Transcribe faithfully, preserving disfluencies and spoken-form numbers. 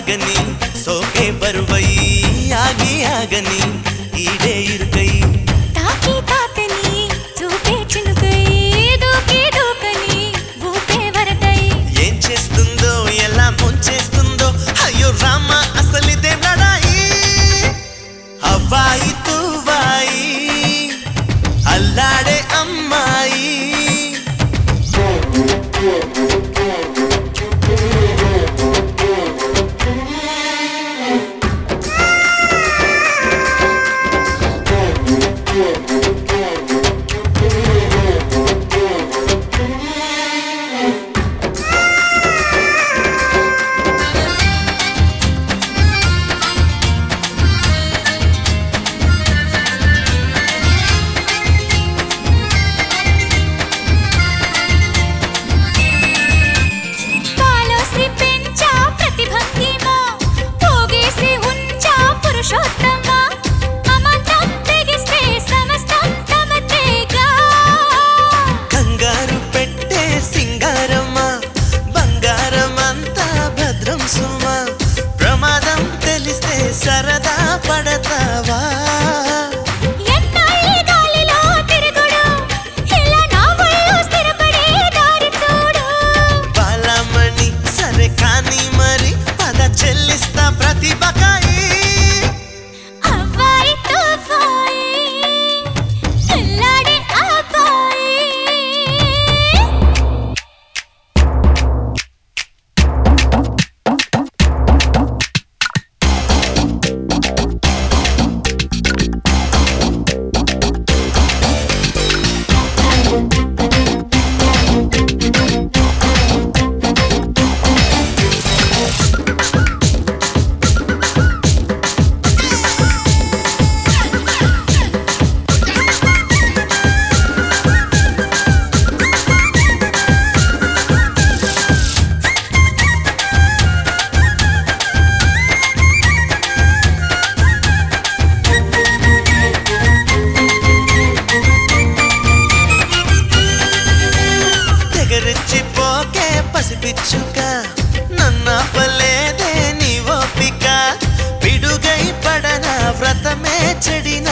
ఆగని సోకే బరువై ఆగి ఆగని ఈడే ఇరుకై తాకి తాకని చూపే చినుకై దూకి దూకని ఊపే వరదై ఏం చేస్తుందో ఎలా ముంచేస్తుందో అయ్యో రామ అసలిదే లడాయి హవాయి తువాయి అల్లాడే అమ్మాయి కాలోసి పెంచా ప్రతిభంగిమా పోగేసి ఉంచా పురుషోత్తమ అమంతం తెగిస్తే సమస్తం తమతేగా కంగారు పెట్టే సింగారమ్మ బంగారమంతా భద్రం సుమ ప్రమాదం తెలిస్తే సరదా పడతావా ఎన్నాళ్ళీ గాలిలో తిరుగుడు ఇలా నా ఒళ్ళు స్థిరపడే దారి చూడు బాలమణి సరే కానీ మరి పద చెల్లిస్తా ప్రతి బకాయి అవ్వాయి తుఫాయి అల్లాడే ఆపాయి తెగరెచ్చిపోకే పసిపిచ్చుక నన్నాపలేదే నీ ఓపిక పిడుగై పడన వ్రతమే చెడిన